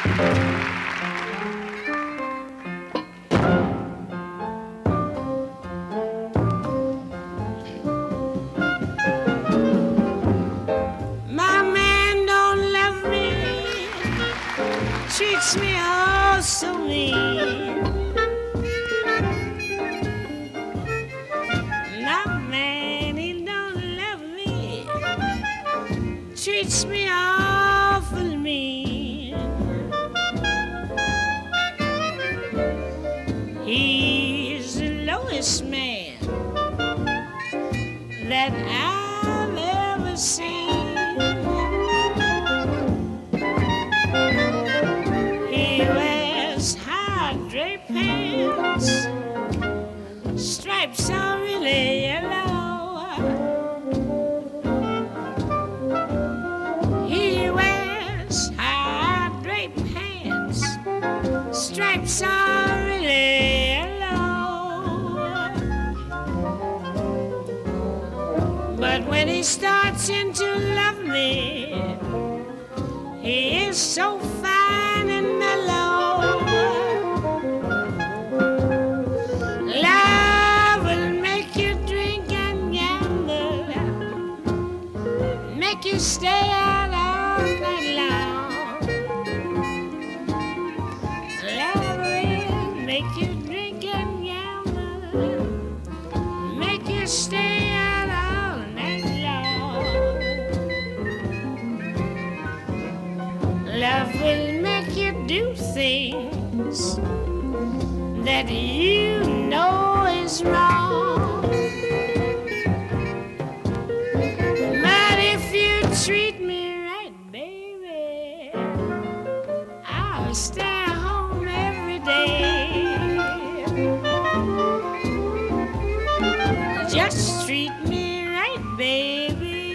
My man don't love me, treats me all so mean. My man, he don't love me, treats me awful mean. He's the lowest man that I've ever seen. He wears high draped pants, stripes are really yellow. He wears high draped pants, stripes are really yellow. But when he starts in to love me, he is so fine and mellow. Love will make you drink and gamble, make you stay out all night long. Love will make you drink and gamble, make you stay out all night long. Love will make you do things that you know is wrong. But if you treat me right, baby, I'll stay home every day. Just treat me right, baby,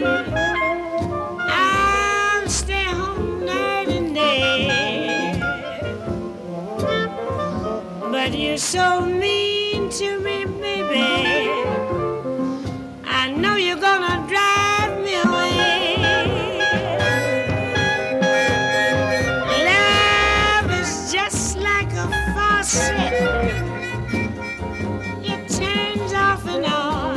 I'll stay home night and day. But you're so mean to me, baby, I know you're gonna drive me away. Love is just like a faucet, it turns off and on.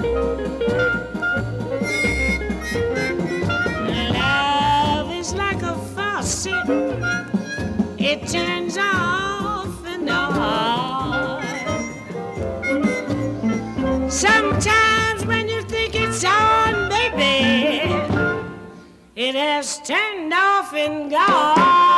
Love is like a faucet, it turns off and on. Sometimes when you think it's on, baby, it has turned off and gone.